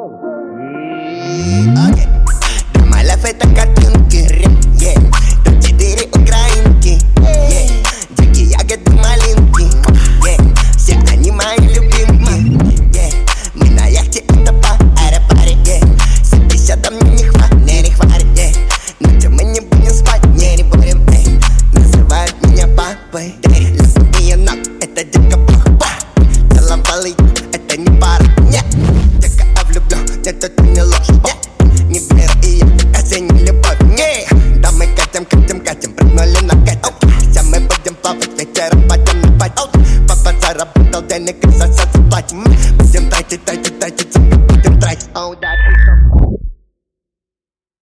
Okay. Домалев это картинки, yeah. Топ-4 украинки, yeah. Дикие ягоды малинки, yeah. Все они мои любимки, yeah. Мы на яхте, это паре, yeah. 70 мне не хватит, yeah. Ночью мы не будем спать, не будем, эй. Называют меня папой, лесу меня ног, это дико плохо. Целовали, это не пара, нет. Я влюблен, нет, это не ложь, нет. Не верю и это не любовь, не. Да мы катим, прыгнули на катер. Сейчас мы будем плавать, вечером пойдем на пати. Папа заработал денег и за все заплатим. Будем тратить, будем тратить.